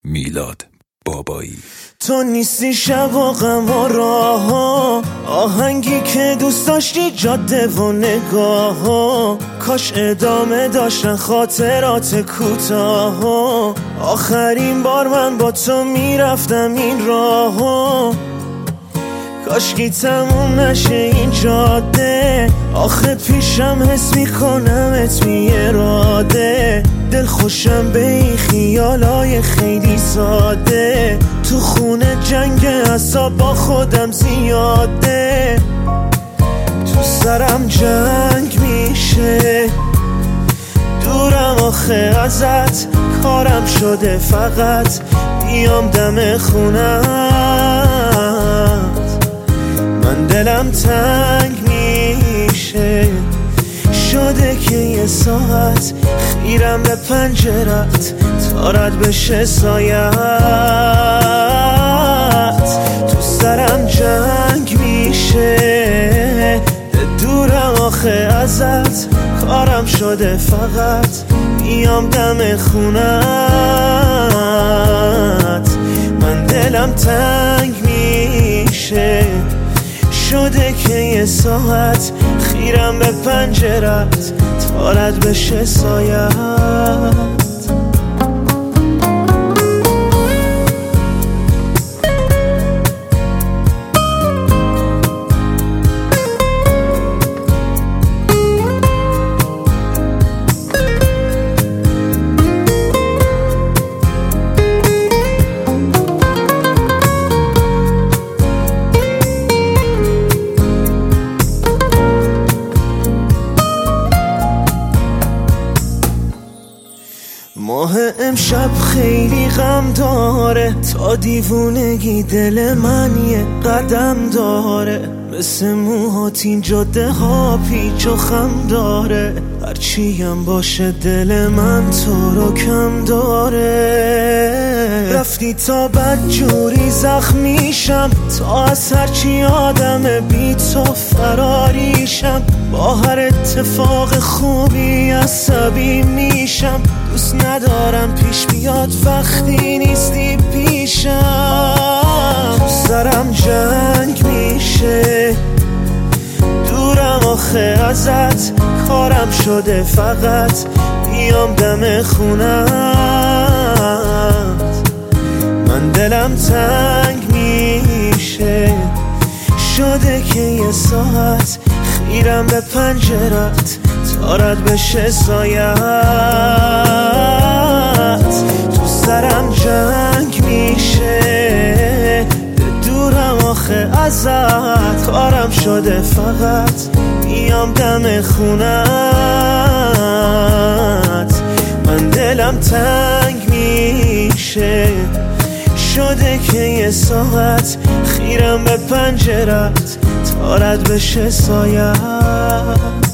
میلاد بابایی. تو نیستی شب و غم و راه ها، آهنگی که دوست داشتی جاده و نگاه ها، کاش ادامه داشتن خاطرات کوتاه ها. آخرین بار من با تو میرفتم این راه ها، کاشکی تموم نشه این جاده. آخه پیشم حس میکنمت بی اراده، دل خوشم به این خیالای خیلی ساده. تو خونه جنگ اعصاب با خودم زیاده، تو سرم جنگ میشه. دورم آخه ازت، کارم شده فقط بیام دم خونت. من دلم تنگ میشه، شده که یه ساعت خیرم به پنجرت تا رد بشه سایت. تو سرم جنگ میشه، دورم آخه ازت، کارم شده فقط بیام دم خونت. من دلم تنگ میشه، شده که یه ساعت خیرم به پنجرت تا رد بشه سایت. ماه امشب خیلی غم داره، تا دیوونگی دل من یه قدم داره. مثل موهات این جاده ها پیچ و خم داره، هرچیم باشه دل من تو رو کم داره. رفتی تا بد جوری زخمیشم، تا از هرچی آدم بی تو فراریشم. با هر اتفاق خوبی عصبی میشم، دوست ندارم پیش بیاد وقتی نیستی پیشم. تو سرم جنگ میشه، دورم آخه ازت، کارم شده فقط بیام دم خونت. من دلم تنگ میشه، شده که یه ساعت خیرم به پنجرت تا رد بشه سایت. تو سرم جنگ میشه، دورم آخه ازت، کارم شده فقط بیام دم خونت. من دلم تنگ میشه، شده که یه ساعت خیرم به پنجرت تا رد بشه سایت.